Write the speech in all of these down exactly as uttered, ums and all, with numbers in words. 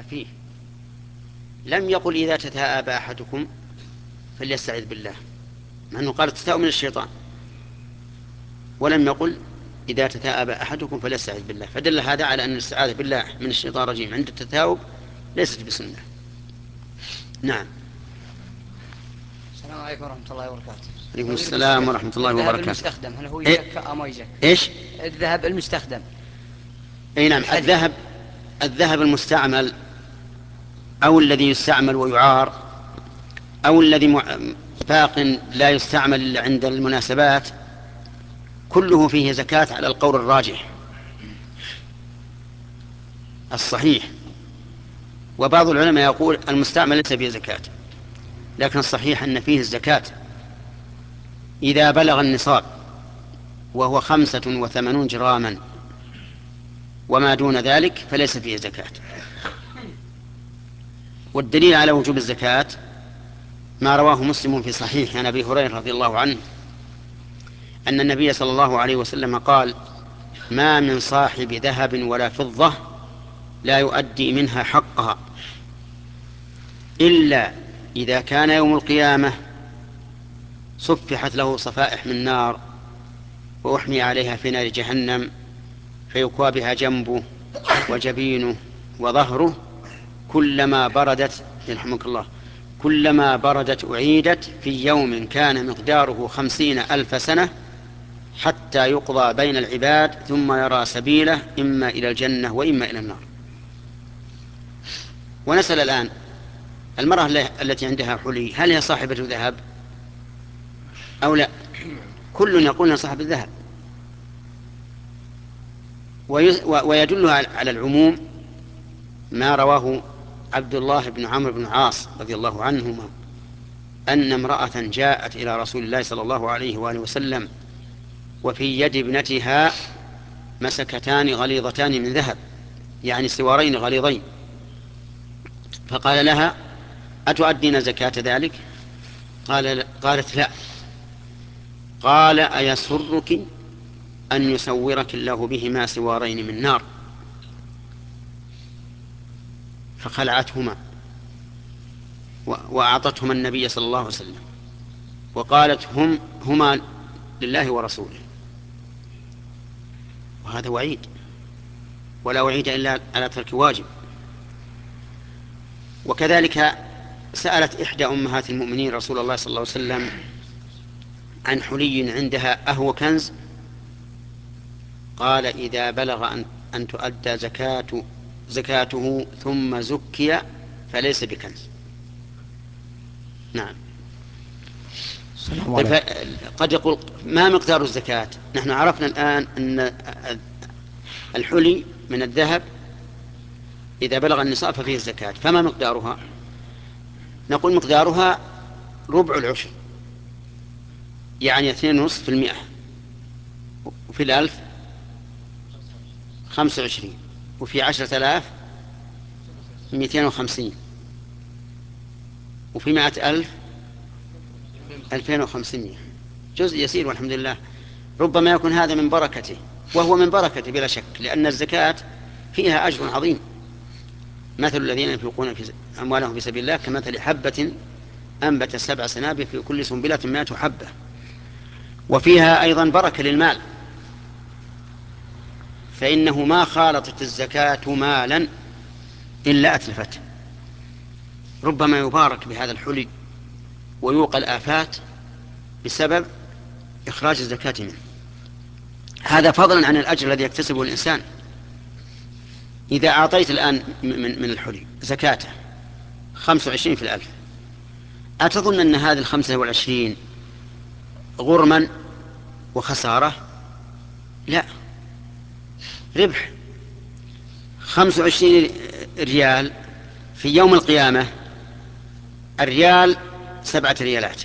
فيه. لم يقل إذا تثاءب أحدكم فليستعذ بالله، مع أنه قال التثاؤب من الشيطان، ولم يقل إذا تثاءب أحدكم فليستعذ بالله، فدل هذا على أن الاستعاذة بالله من الشيطان الرجيم عند التثاؤب ليست بسنة. نعم. السلام عليكم ورحمة الله وبركاته. عليكم السلام ورحمة الله وبركاته. الذهب المستخدم هل هو إيه؟ يزكى أم يزكى؟ إيش؟ الذهب المستخدم. أي نعم. الذهب الذهب المستعمل أو الذي يستعمل ويعار أو الذي باق لا يستعمل إلا عند المناسبات كله فيه زكاة على القول الراجح الصحيح. وبعض العلماء يقول المستعمل ليس فيه زكاة، لكن الصحيح أن فيه الزكاة إذا بلغ النصاب وهو خمسة وثمانون جراما، وما دون ذلك فليس فيه زكاة. والدليل على وجوب الزكاة ما رواه مسلم في صحيح عن أبي هريرة رضي الله عنه أن النبي صلى الله عليه وسلم قال: ما من صاحب ذهب ولا فضة لا يؤدي منها حقها إلا إذا كان يوم القيامة صفحت له صفائح من نار وأحمي عليها في نار جهنم فيكوى بها جنبه وجبينه وظهره كلما بردت يرحمك الله كلما بردت أعيدت في يوم كان مقداره خمسين ألف سنة حتى يقضى بين العباد ثم يرى سبيله إما إلى الجنة وإما إلى النار. ونسأل الآن المرأة التي عندها حلي هل هي صاحبة ذهب أو لا؟ كل يقولون صاحب الذهب. ويدل على العموم ما رواه عبد الله بن عمرو بن العاص رضي الله عنهما أن امرأة جاءت إلى رسول الله صلى الله عليه وآله وسلم وفي يد ابنتها مسكتان غليظتان من ذهب، يعني سوارين غليظين، فقال لها: أتؤدين زكاة ذلك؟ قال قالت: لا. قال: أيسرك أن يسورك الله بهما سوارين من نار؟ فخلعتهما وأعطتهما النبي صلى الله عليه وسلم وقالت: هم هما لله ورسوله. وهذا وعيد، ولا وعيد إلا على ترك واجب. وكذلك سألت إحدى أمهات المؤمنين رسول الله صلى الله عليه وسلم عن حلي عندها أهو كنز؟ قال: إذا بلغ أن, أن تؤدى زكاة زكاته ثم زكي فليس بكنز. نعم. طيب قد يقول: ما مقدار الزكاة؟ نحن عرفنا الآن أن الحلي من الذهب إذا بلغ النصاب ففيه الزكاة، فما مقدارها؟ نقول مقدارها ربع العشر، يعني اثنين ونصف في المئة، وفي الألف خمسة وعشرين، وفي عشرة آلاف مئتين وخمسين، وفي مائة ألف ألفين وخمسمائة. جزء يسير والحمد لله. ربما يكون هذا من بركته، وهو من بركته بلا شك، لأن الزكاة فيها أجر عظيم. مثل الذين ينفقون في أموالهم في سبيل الله كمثل حبة أنبت سبع سنابل في كل سنبلة مائة حبة. وفيها أيضا بركة للمال، فإنه ما خالطت الزكاة مالا إلا أتلفته. ربما يبارك بهذا الحلي ويوقى الآفات بسبب إخراج الزكاة منه. هذا فضلا عن الأجر الذي يكتسبه الإنسان. إذا أعطيت الآن من الحلي زكاته خمسة وعشرين في الألف، أتظن أن هذه الخمسة والعشرين غرما وخسارة؟ لا، ربح. خمسة وعشرين ريال في يوم القيامة الريال سبعة ريالات،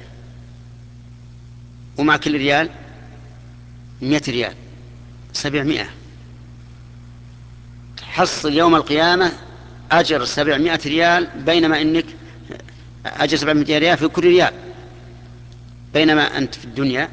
ومع كل ريال مئة ريال، سبعمائة. تحصل يوم القيامة أجر سبعمائة ريال، بينما إنك أجر سبعمائة ريال في كل ريال، بينما أنت في الدنيا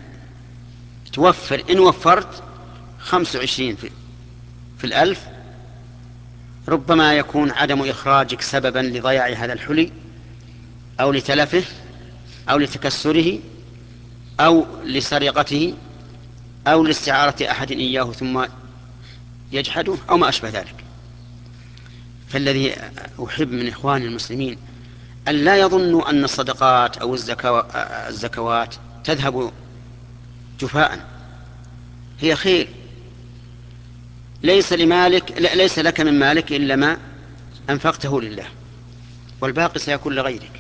توفر إن وفرت خمسة وعشرين في, في الألف ربما يكون عدم إخراجك سببا لضياع هذا الحلي أو لتلفه أو لتكسره أو لسرقته أو لاستعارة أحد إياه ثم يجحده أو ما أشبه ذلك. فالذي أحب من إخواني المسلمين أن لا يظنوا أن الصدقات أو الزكوات تذهب جفاء، هي خير. ليس لمالك ليس لك من مالك إلا ما أنفقته لله، والباقي سيكون لغيرك.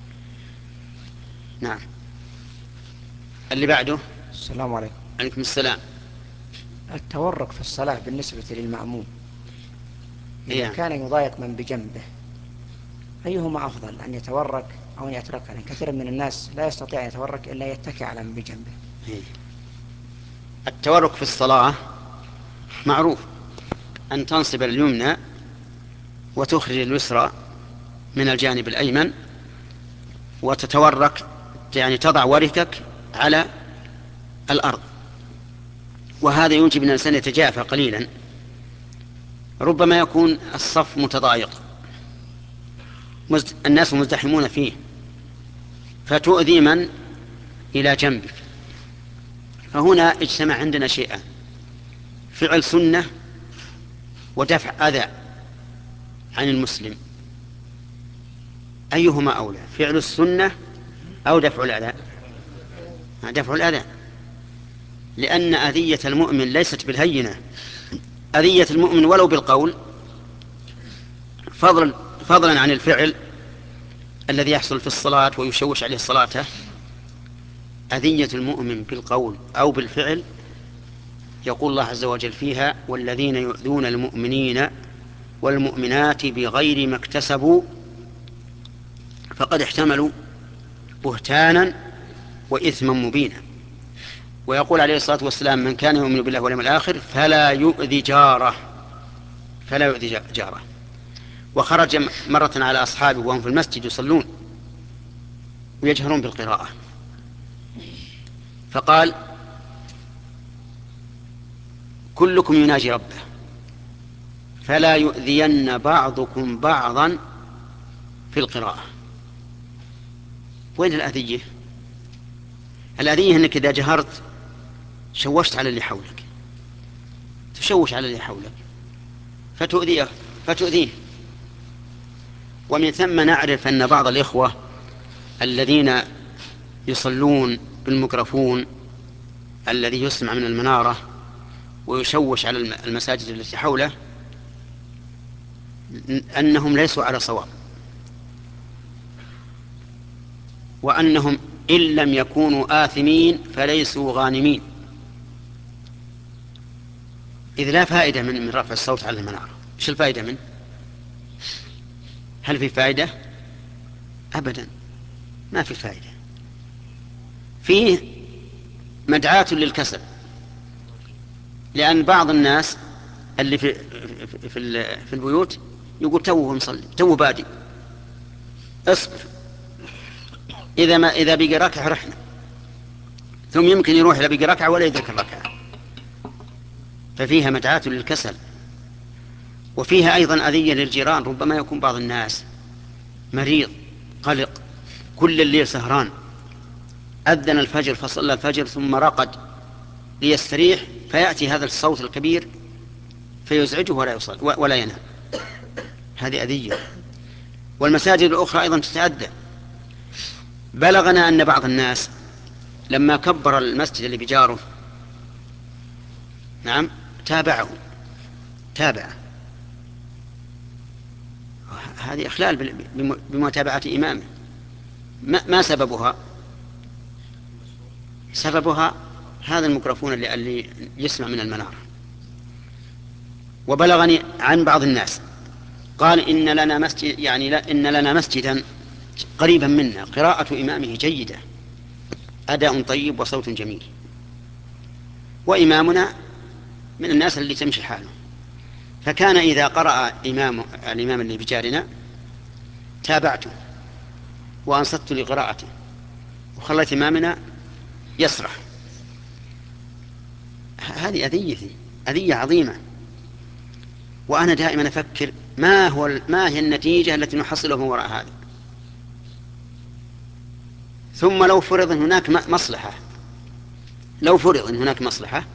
نعم. اللي بعده. السلام عليكم. عليكم السلام. التورك في الصلاة بالنسبة للمأموم إذا إيه؟ كان يضايق من بجنبه أيهما أفضل، أن يتورك أو أن يترك؟ يعني كثير من الناس لا يستطيع أن يتورك إلا يتكي على من بجنبه. إيه؟ التورك في الصلاة معروف، أن تنصب اليمنى وتخرج اليسرى من الجانب الأيمن وتتورك، يعني تضع وركك على الأرض، وهذا يوجب أن الإنسان يتجافى قليلا. ربما يكون الصف متضايق، الناس مزدحمون فيه، فتؤذي من إلى جنبك. فهنا اجتمع عندنا شيئان: فعل سنة ودفع أذى عن المسلم. أيهما أولى، فعل السنة أو دفع الأذى؟ دفع الأذى، لأن أذية المؤمن ليست بالهينة. أذية المؤمن ولو بالقول، فضل فضلا عن الفعل الذي يحصل في الصلاة ويشوش عليه صلاته، أذية المؤمن بالقول أو بالفعل يقول الله عز وجل فيها: والذين يؤذون المؤمنين والمؤمنات بغير ما اكتسبوا فقد احتملوا بهتانا وإثما مبينا. ويقول عليه الصلاة والسلام: من كان يؤمن بالله واليوم الآخر فلا يؤذي جاره فلا يؤذي جاره. وخرج مرة على أصحابه وهم في المسجد يصلون ويجهرون بالقراءة، فقال: كلكم يناجي ربه فلا يؤذين بعضكم بعضا في القراءة. وين الأذية؟ الأذية أنك إذا جهرت شوشت على اللي حولك، تشوش على اللي حولك فتؤذيه فتؤذيه ومن ثم نعرف أن بعض الإخوة الذين يصلون بالميكروفون الذي يسمع من المنارة ويشوش على المساجد التي حوله أنهم ليسوا على صواب، وأنهم إن لم يكونوا آثمين فليسوا غانمين، إذ لا فائدة من, من رفع الصوت على المنارة. إيش الفائدة منه؟ هل في فائدة؟ أبدا ما في فائدة. فيه مدعاة للكسل، لأن بعض الناس اللي في, في, في, في البيوت يقول توه مصلي توه بادي، اصبر، إذا, ما إذا بقي ركعة رحنا، ثم يمكن يروح إلى بقي ركعة ولا يدرك الركعة. ففيها مدعاة للكسل. وفيها أيضا أذية للجيران. ربما يكون بعض الناس مريض قلق كل الليل سهران، أذن الفجر فصلى الفجر ثم رقد ليستريح، فيأتي هذا الصوت الكبير فيزعجه ولا يصل ولا ينام. هذه أذية. والمساجد الأخرى أيضا تتأذى. بلغنا أن بعض الناس لما كبر المسجد اللي بجاره نعم تابعه تابعه هذه إخلال بمتابعة إمامه. ما سببها؟ سببها هذا الميكروفون اللي, اللي يسمع من المنارة. وبلغني عن بعض الناس قال إن لنا مسجد يعني لا إن لنا مسجدا قريبا منا قراءة إمامه جيدة، أداء طيب وصوت جميل، وإمامنا من الناس اللي تمشي حاله، فكان إذا قرأ إمام الإمام اللي بجارنا تابعته وأنصت لقراءته وخليت إمامنا يسرح. هذه أذية أذية عظيمة. وأنا دائما أفكر ما هو ما هي النتيجة التي نحصلها من وراء هذا. ثم لو فرض أن هناك مصلحة لو فرض أن هناك مصلحة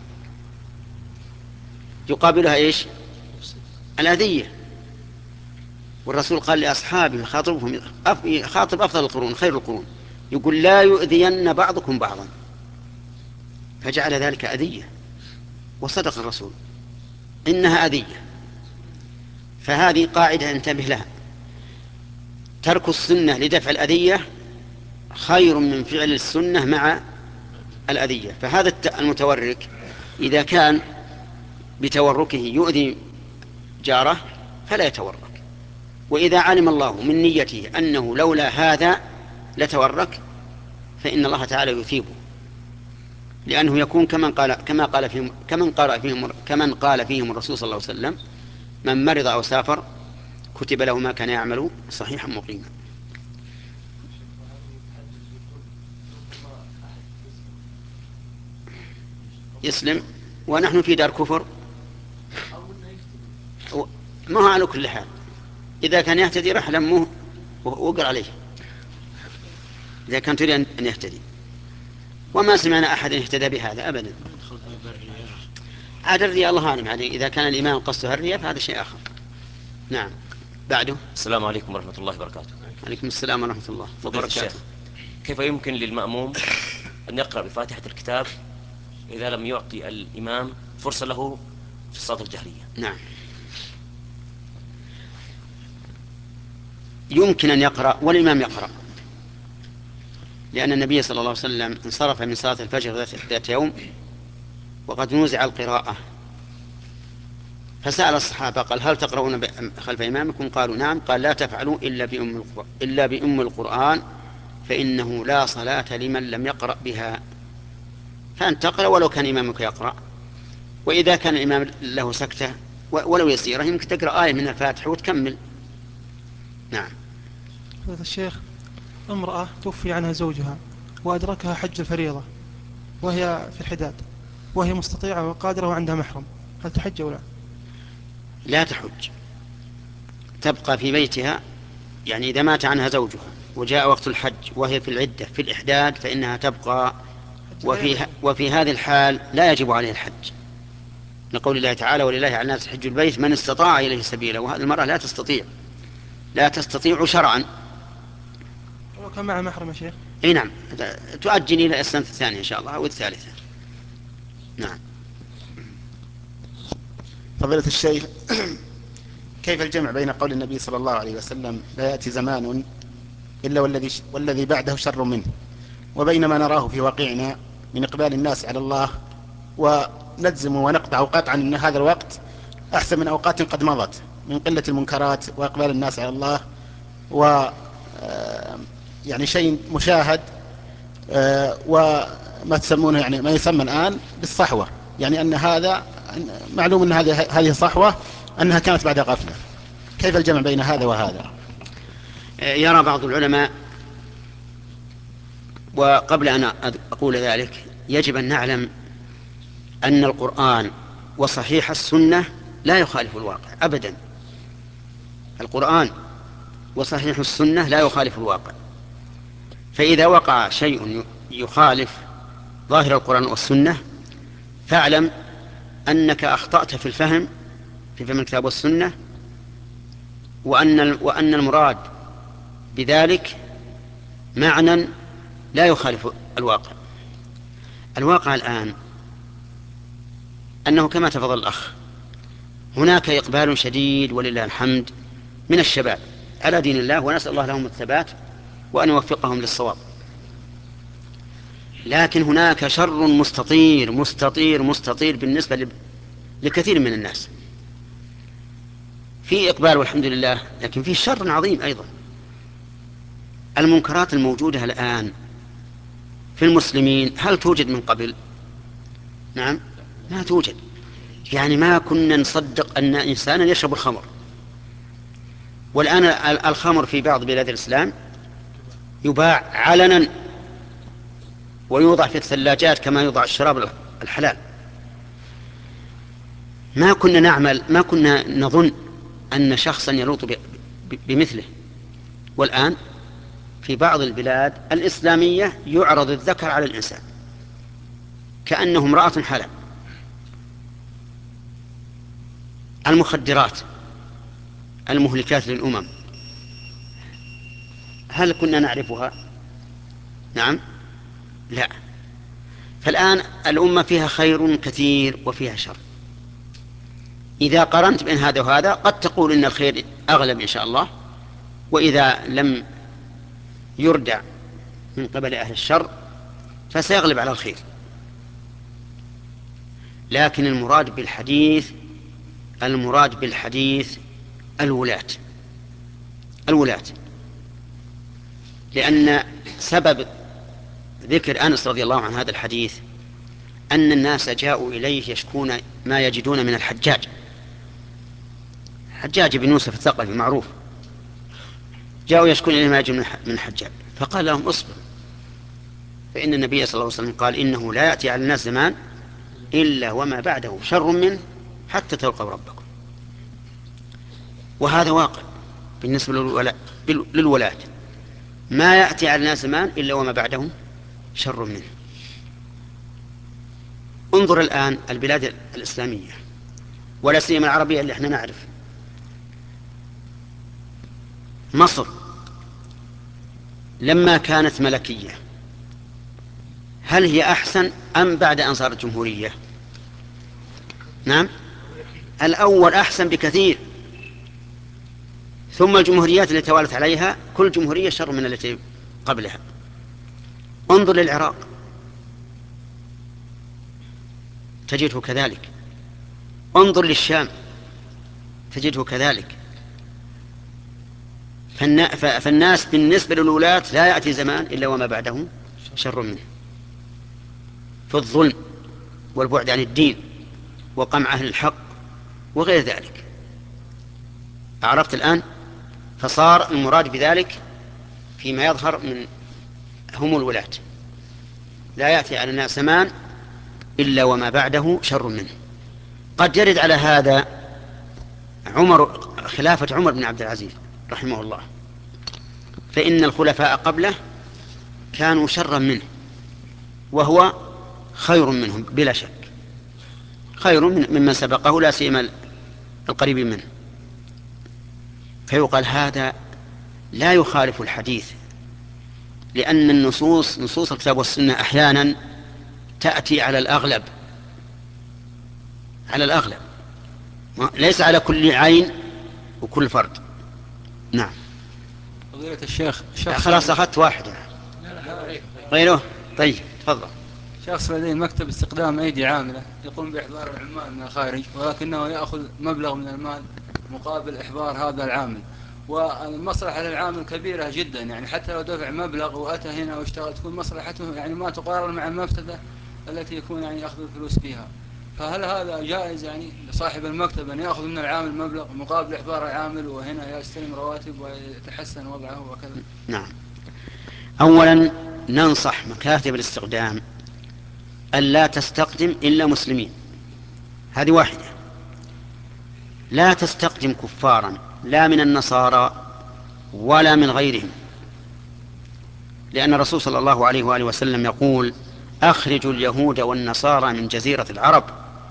يقابلها إيش؟ الأذية. والرسول قال لأصحابه خاطبهم خاطب أفضل القرون خير القرون يقول لا يؤذين بعضكم بعضا، فجعل ذلك أذية. وصدق الرسول إنها أذية. فهذه قاعدة انتبه لها، ترك السنة لدفع الأذية خير من فعل السنة مع الأذية. فهذا المتورك إذا كان بتوركه يؤذي جاره فلا يتورك، وإذا علم الله من نيته أنه لولا هذا لتورك فإن الله تعالى يثيبه، لأنه يكون كمن قال كما قال فيهم كمن قال فيهم كمن قال فيهم الرسول صلى الله عليه وسلم: من مرض أو سافر كتب له ما كان يعمل صحيحا مقيما. يسلم ونحن في دار كفر، ما هو على كل حال إذا كان يهتدي راح لمه وقر عليه إذا كان تريد أن يهتدي. وما سمعنا أحد يهتدى بهذا أبدا. عاد الرياء الله أعلم يعني، إذا كان الإمام قصده الرياء فهذا شيء آخر. نعم. بعده. السلام عليكم ورحمة الله وبركاته. عليكم السلام ورحمة الله وبركاته. كيف يمكن للمأموم أن يقرأ بفاتحة الكتاب إذا لم يعطي الإمام فرصة له في الصلاة الجهرية؟ نعم، يمكن أن يقرأ والإمام يقرأ، لأن النبي صلى الله عليه وسلم انصرف من صلاة الفجر ذات يوم وقد نوزع القراءة، فسأل الصحابة قال: هل تقرؤون خلف إمامكم؟ قالوا: نعم. قال: لا تفعلوا إلا بأم القرآن, إلا بأم القرآن فإنه لا صلاة لمن لم يقرأ بها. فأنت تقرأ ولو كان إمامك يقرأ، وإذا كان الإمام له سكتة ولو يسيرة يمكن تقرأ آية من الفاتحة وتكمل. نعم. هذا الشيخ، امرأة توفي عنها زوجها وأدركها حج الفريضة وهي في الحداد وهي مستطيعة وقادرة وعندها محرم، هل تحج أو لا؟ لا تحج، تبقى في بيتها. يعني إذا مات عنها زوجها وجاء وقت الحج وهي في العدة في الإحداد فإنها تبقى، وفي, وفي هذه الحال لا يجب عليه الحج، لقول الله تعالى: ولله على الناس حج البيت من استطاع إليه سبيلا. وهذه المرأة لا تستطيع لا تستطيع شرعا. ولو كان معها محرم يا شيخ؟ اي نعم، تؤجل إلى السنة الثانية إن شاء الله أو الثالثة. نعم. فضيلة الشيخ، كيف الجمع بين قول النبي صلى الله عليه وسلم: لا يأتي زمان إلا والذي, والذي بعده شر منه، وبين ما نراه في واقعنا من إقبال الناس على الله، ونجزم ونقطع قطعا أن هذا الوقت أحسن من أوقات قد مضت من قلة المنكرات وإقبال الناس على الله، و يعني شيء مشاهد، وما تسمونه يعني ما يسمى الآن بالصحوة، يعني أن هذا معلوم أن هذه هذه صحوة أنها كانت بعد غفلة. كيف الجمع بين هذا وهذا؟ يرى بعض العلماء، وقبل أن أقول ذلك يجب أن نعلم أن القرآن وصحيح السنة لا يخالف الواقع أبدا. القرآن وصحيح السنة لا يخالف الواقع، فإذا وقع شيء يخالف ظاهر القرآن والسنة فاعلم أنك أخطأت في الفهم في فهم الكتاب والسنة، وأن وأن المراد بذلك معنى لا يخالف الواقع. الواقع الآن أنه كما تفضل الأخ هناك إقبال شديد ولله الحمد من الشباب على دين الله، ونسأل الله لهم الثبات وأن يوفقهم للصواب. لكن هناك شر مستطير مستطير مستطير بالنسبة لكثير من الناس. في إقبال والحمد لله، لكن في شر عظيم أيضا. المنكرات الموجودة الآن في المسلمين هل توجد من قبل؟ نعم، ما توجد. يعني ما كنا نصدق أن إنسانا يشرب الخمر، والآن الخمر في بعض بلاد الإسلام يباع علنا ويوضع في الثلاجات كما يوضع الشراب الحلال. ما كنا نعمل ما كنا نظن أن شخصا يلوط ب- ب- بمثله. والآن في بعض البلاد الإسلامية يعرض الذكر على الإنسان كأنه امرأة حلال. المخدرات المهلكات للأمم هل كنا نعرفها؟ نعم، لا. فالآن الأمة فيها خير كثير وفيها شر. إذا قرنت بين هذا وهذا قد تقول إن الخير أغلب إن شاء الله، وإذا لم يردع من قبل أهل الشر فسيغلب على الخير. لكن المراد بالحديث المراد بالحديث الولاة الولاة لأن سبب ذكر أنس رضي الله عن هذا الحديث أن الناس جاءوا إليه يشكون ما يجدون من الحجاج. حجاج بن يوسف الثقفي معروف، جاءوا يشكون إليه ما يجدون من الحجاج، فقال لهم اصبروا فإن النبي صلى الله عليه وسلم قال إنه لا يأتي على الناس زمان إلا وما بعده شر منه حتى تلقوا ربكم. وهذا واقع بالنسبة للولاة، ما يأتي على الناس زمان إلا وما بعده شر منه. انظر الآن البلاد الإسلامية ولا سيما العربية اللي احنا نعرف، مصر لما كانت ملكية هل هي أحسن أم بعد أن صارت جمهورية؟ نعم، الأول أحسن بكثير، ثم الجمهوريات التي توالت عليها كل جمهورية شر من التي قبلها. انظر للعراق تجده كذلك، انظر للشام تجده كذلك. فالناس بالنسبة للولاة لا يأتي زمان إلا وما بعده شر منه في الظلم والبعد عن الدين وقمع أهل الحق وغير ذلك. عرفت الآن؟ فصار المراد بذلك فيما يظهر من هم الولاة، لا يأتي على الناس زمان إلا وما بعده شر منه. قد يرد على هذا عمر، خلافة عمر بن عبد العزيز رحمه الله، فإن الخلفاء قبله كانوا شرا منه وهو خير منهم بلا شك، خير ممن سبقه لا سيما القريب منه. فيقال هذا لا يخالف الحديث، لأن النصوص نصوص الكتاب والسنة أحيانا تأتي على الأغلب على الأغلب ليس على كل عين وكل فرد. نعم. فضيلة الشيخ، خلاص أخذت واحدة غيره. طيب تفضل. شخص لديه مكتب استخدام أيدي عاملة يقوم بإحضار العمال من الخارج، ولكنه يأخذ مبلغ من المال مقابل إحضار هذا العامل، والمصلحة للعامل كبيرة جدا، يعني حتى لو دفع مبلغ وأتى هنا واشتغل تكون مصلحته يعني ما تقارن مع المفسدة التي يكون يعني أخذ الفلوس فيها. فهل هذا جائز يعني لصاحب المكتب أن يأخذ من العامل مبلغ مقابل إحضار العامل وهنا يستلم رواتب ويتحسن وضعه وكذا؟ نعم. أولا ننصح مكاتب الاستخدام ألا تستخدم إلا مسلمين، هذه واحدة. لا تستخدم كفارا لا من النصارى ولا من غيرهم، لأن الرسول صلى الله عليه وآله وسلم يقول أخرجوا اليهود والنصارى من جزيرة العرب،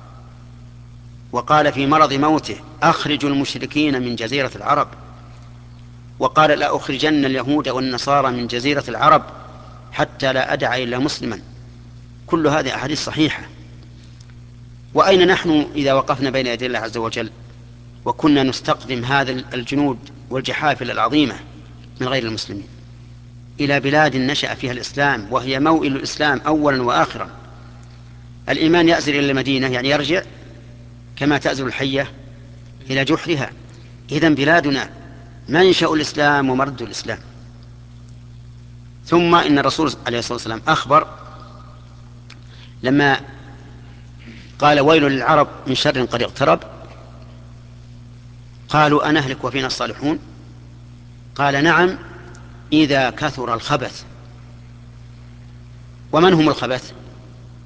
وقال في مرض موته أخرجوا المشركين من جزيرة العرب، وقال لا أخرجن اليهود والنصارى من جزيرة العرب حتى لا أدع إلا مسلما. كل هذه أحاديث صحيحة. وأين نحن إذا وقفنا بين يدي الله عز وجل وكنا نستقدم هذا الجنود والجحافل العظيمة من غير المسلمين إلى بلاد نشأ فيها الإسلام وهي موئل الإسلام أولا وآخرا؟ الإيمان يأزل إلى المدينة يعني يرجع كما تأزل الحية إلى جحرها. إذن بلادنا منشأ الإسلام ومرد الإسلام. ثم إن الرسول عليه الصلاة والسلام أخبر لما قال ويل للعرب من شر قد اقترب، قالوا أنهلك وفينا الصالحون؟ قال نعم إذا كثر الخبث. ومن هم الخبث؟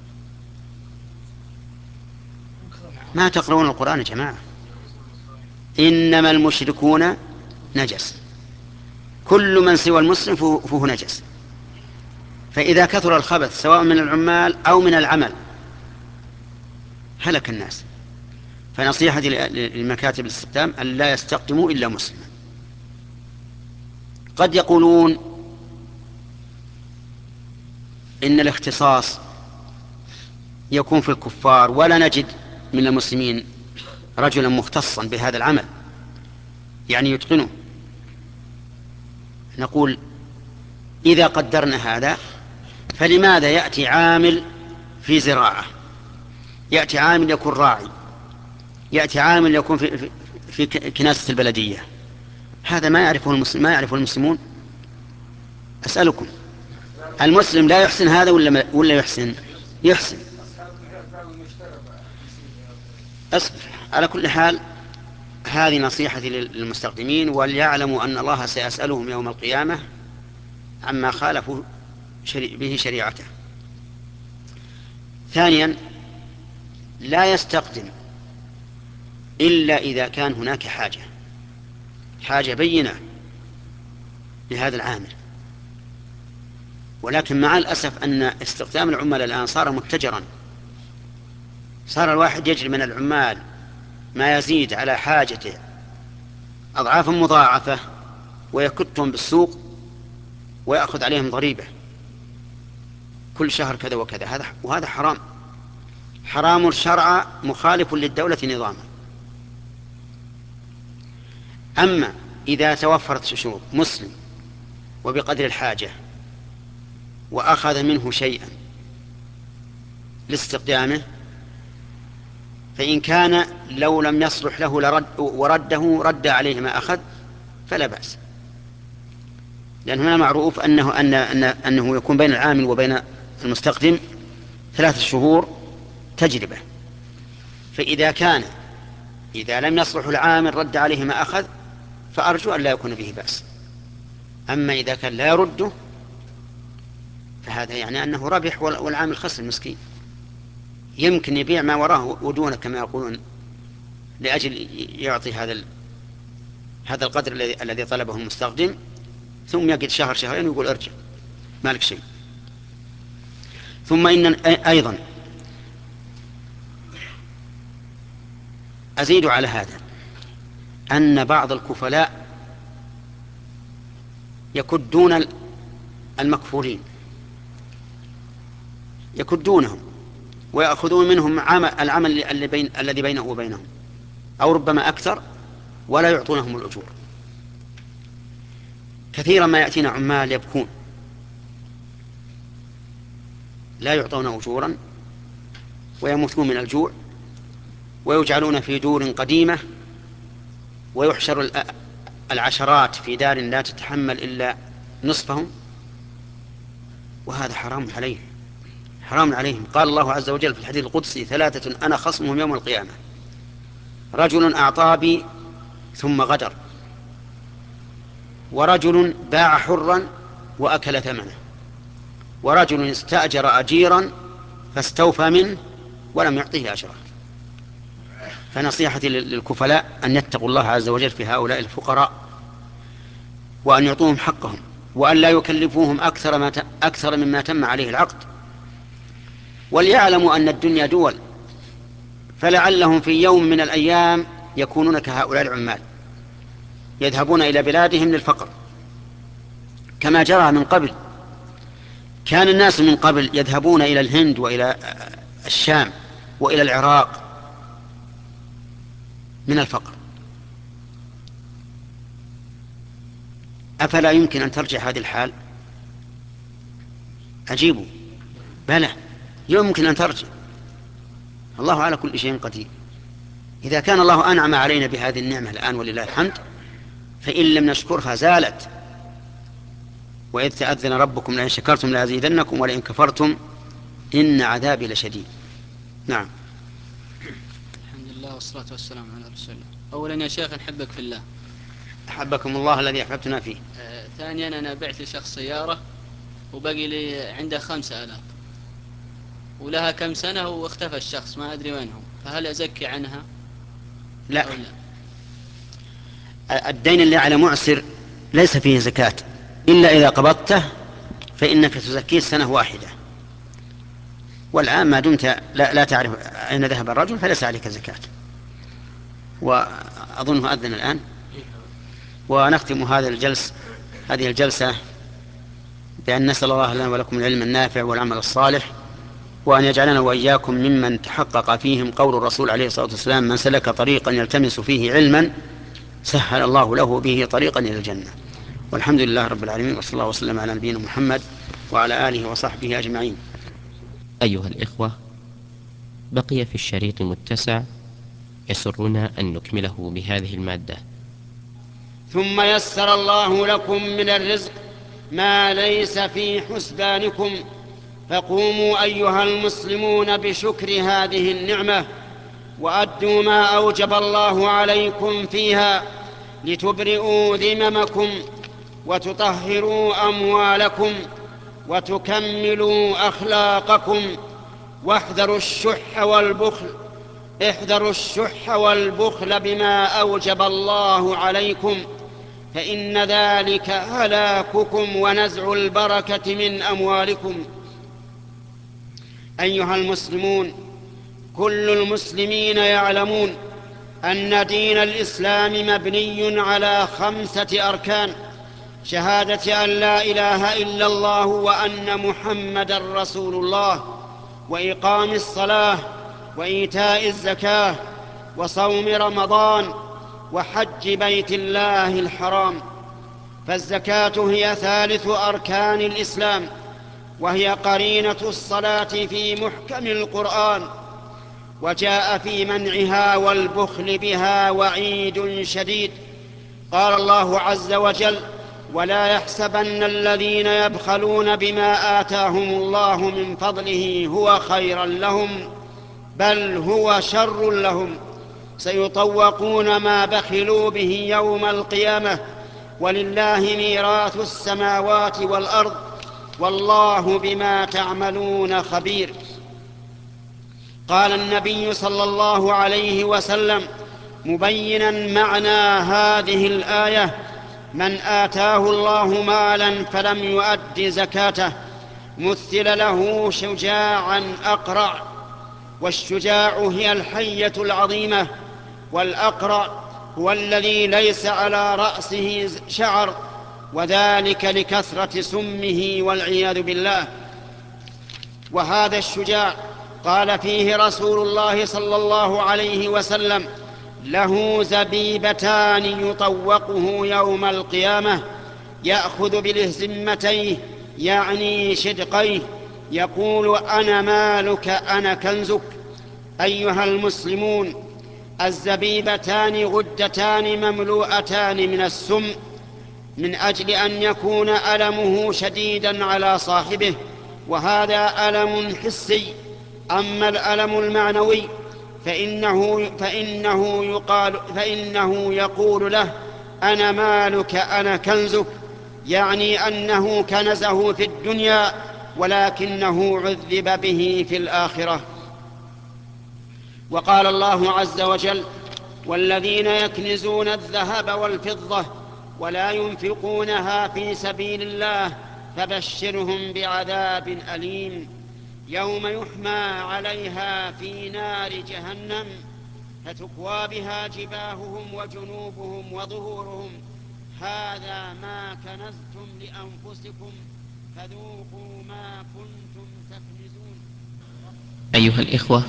ما تقرؤون القرآن يا جماعة؟ إنما المشركون نجس، كل من سوى المسلم فهو نجس. فإذا كثر الخبث سواء من العمال أو من العمل هلك الناس. فنصيحتي لمكاتب الاستخدام أن لا يستخدموا إلا مسلما. قد يقولون إن الاختصاص يكون في الكفار ولا نجد من المسلمين رجلا مختصا بهذا العمل يعني يتقنه. نقول إذا قدرنا هذا فلماذا يأتي عامل في زراعة، يأتي عامل يكون راعي، يأتي عامل يكون في, في, في كناسة البلدية، هذا ما يعرفه المسلم ما يعرفه المسلمون؟ أسألكم، المسلم لا يحسن هذا ولا ولا يحسن؟ يحسن. أصبر. على كل حال هذه نصيحتي للمستخدمين، وليعلموا أن الله سيسألهم يوم القيامة عما خالفوا به شريعته. ثانيا، لا يستخدم إلا إذا كان هناك حاجة حاجة بينة لهذا العامل. ولكن مع الأسف أن استخدام العمال الآن صار متجرا، صار الواحد يجري من العمال ما يزيد على حاجته أضعافا مضاعفة ويكتهم بالسوق ويأخذ عليهم ضريبة كل شهر كذا وكذا. هذا وهذا حرام، حرام الشرع، مخالف للدولة نظاما. أما إذا توفرت شروط مسلم وبقدر الحاجة وأخذ منه شيئا لاستخدامه، فإن كان لو لم يصلح له لرد ورده رد عليه ما أخذ فلا بأس، لأن هنا معروف أنه, أن أن أنه يكون بين العامل وبين المستخدم ثلاثة شهور تجربة. فإذا كان إذا لم يصلح العامل رد عليه ما أخذ فأرجو أن لا يكون به بأس. أما إذا كان لا يرده فهذا يعني أنه ربح والعامل خسر مسكين، يمكن يبيع ما وراه ودونه كما يقولون لأجل يعطي هذا هذا القدر الذي طلبه المستخدم، ثم يقعد شهر شهرين ويقول ارجع مالك شيء. ثم إن أيضا أزيد على هذا أن بعض الكفلاء يكدون المكفولين، يكدونهم ويأخذون منهم العمل اللي بين الذي بينه وبينهم أو ربما أكثر ولا يعطونهم الأجور. كثيرا ما يأتينا عمال يبكون لا يعطون أجورا ويموتون من الجوع ويجعلون في دور قديمة ويحشر العشرات في دار لا تتحمل إلا نصفهم، وهذا حرام عليه حرام عليهم. قال الله عز وجل في الحديث القدسي: ثلاثة أنا خصمهم يوم القيامة، رجل أعطى بي ثم غدر، ورجل باع حرا وأكل ثمنه، ورجل استأجر أجيرا فاستوفى منه ولم يعطيه أجره. فنصيحتي للكفلاء أن يتقوا الله عز وجل في هؤلاء الفقراء وأن يعطوهم حقهم، وأن لا يكلفوهم أكثر, ما ت... أكثر مما تم عليه العقد. وليعلموا أن الدنيا دول، فلعلهم في يوم من الأيام يكونون كهؤلاء العمال يذهبون إلى بلادهم للفقر كما جرى من قبل. كان الناس من قبل يذهبون إلى الهند وإلى الشام وإلى العراق من الفقر. أفلا يمكن أن ترجع هذه الحال؟ أجيبوا بلى، يمكن أن ترجع. الله على كل شيء قدير. إذا كان الله أنعم علينا بهذه النعمة الآن ولله الحمد، فإن لم نشكرها زالت. وإذ تأذن ربكم لئن شكرتم لأزيدنكم ولئن كفرتم إن عذابي لشديد. نعم. الحمد لله والصلاة والسلام على رسول الله. أولا يا شيخ نحبك في الله. أحبكم الله الذي أحببتنا فيه. آه، ثانيا أنا بعت لشخص سيارة وبقي لي عنده خمسة آلاف ولها كم سنة واختفى الشخص ما أدري وين هو، فهل أزكي عنها؟ لا, لا. الدين اللي على معسر ليس فيه زكاة إلا إذا قبضته فإنك تزكيه سنة واحدة، والآن ما دمت لا, لا تعرف أين ذهب الرجل فليس عليك زكاة. وأظنه أذن الآن، ونختم هذا الجلس هذه الجلسة بأن نسأل الله لنا ولكم العلم النافع والعمل الصالح، وأن يجعلنا وإياكم ممن تحقق فيهم قول الرسول عليه الصلاة والسلام: من سلك طريقا يلتمس فيه علما سهل الله له به طريقا إلى الجنة. والحمد لله رب العالمين، وصلى الله وسلم على نبينا محمد وعلى آله وصحبه أجمعين. أيها الإخوة، بقي في الشريط المتسع يسرنا أن نكمله بهذه المادة. ثم يسر الله لكم من الرزق ما ليس في حسبانكم، فقوموا أيها المسلمون بشكر هذه النعمة، وأدوا ما أوجب الله عليكم فيها لتبرئوا ذممكم وتطهروا أموالكم وتكملوا أخلاقكم. واحذروا الشح والبخل احذروا الشح والبخل بما أوجب الله عليكم، فإن ذلك هلاككم ونزع البركة من أموالكم. أيها المسلمون، كل المسلمين يعلمون أن دين الإسلام مبني على خمسة أركان: شهادة أن لا إله إلا الله وأن محمدا رسول الله، وإقام الصلاة، وإيتاء الزكاة، وصوم رمضان، وحج بيت الله الحرام. فالزكاة هي ثالث أركان الإسلام، وهي قرينة الصلاة في محكم القرآن، وجاء في منعها والبخل بها وعيد شديد. قال الله عز وجل: ولا يحسبن الذين يبخلون بما آتاهم الله من فضله هو خيرا لهم بل هو شر لهم، سيطوقون ما بخلوا به يوم القيامة، ولله ميراث السماوات والأرض والله بما تعملون خبير. قال النبي صلى الله عليه وسلم مبينا معنى هذه الآية: من آتاه الله مالا فلم يؤد زكاته مثل له شجاعا أقرع. والشجاع هي الحية العظيمة، والأقرع هو الذي ليس على رأسه شعر، وذلك لكثرة سمه والعياذ بالله. وهذا الشجاع قال فيه رسول الله صلى الله عليه وسلم: له زبيبتان يطوقه يوم القيامة، يأخذ بالهزمتيه يعني شدقيه، يقول: أنا مالك أنا كنزك. أيها المسلمون، الزبيبتان غدتان مملوءتان من السم من أجل أن يكون ألمه شديدا على صاحبه، وهذا ألم حسي. أما الألم المعنوي فإنه, فإنه, يقال فإنه يقول له: أنا مالك أنا كنزك، يعني أنه كنزه في الدنيا ولكنه عذب به في الآخرة. وقال الله عز وجل: والذين يكنزون الذهب والفضة ولا ينفقونها في سبيل الله فبشرهم بعذاب أليم يوم يحمى عليها في نار جهنم فتكوى بها جباههم وجنوبهم وظهورهم هذا ما كنزتم لأنفسكم فذوقوا ما كنتم تكنزون. أيها الإخوة،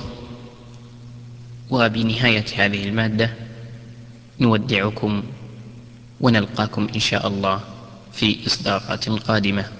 وبنهاية هذه المادة نودعكم ونلقاكم إن شاء الله في إصداقات قادمة.